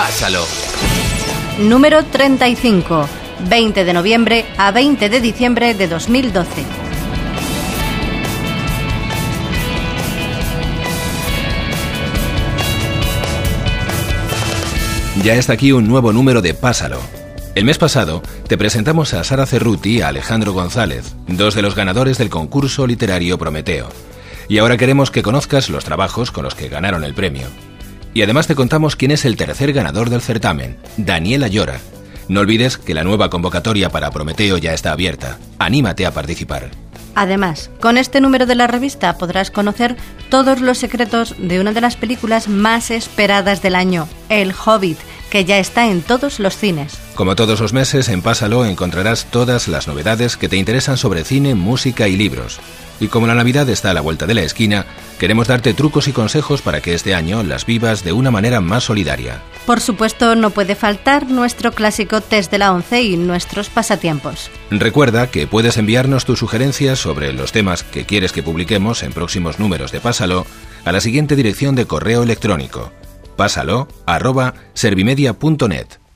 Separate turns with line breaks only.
Pásalo.
Número 35. 20 de noviembre a 20 de diciembre de 2012.
Ya está aquí un nuevo número de Pásalo. El mes pasado te presentamos a Sara Cerruti y a Alejandro González, dos de los ganadores del concurso literario Prometeo. Y ahora queremos que conozcas los trabajos con los que ganaron el premio. Y además te contamos quién es el tercer ganador del certamen, Daniel Ayora. No olvides que la nueva convocatoria para Prometeo ya está abierta. Anímate a participar.
Además, con este número de la revista podrás conocer todos los secretos de una de las películas más esperadas del año, El Hobbit, que ya está en todos los cines.
Como todos los meses, en Pásalo encontrarás todas las novedades que te interesan sobre cine, música y libros. Y como la Navidad está a la vuelta de la esquina, queremos darte trucos y consejos para que este año las vivas de una manera más solidaria.
Por supuesto, no puede faltar nuestro clásico test de la 11 y nuestros pasatiempos.
Recuerda que puedes enviarnos tus sugerencias sobre los temas que quieres que publiquemos en próximos números de Pásalo a la siguiente dirección de correo electrónico: pásalo@servimedia.net.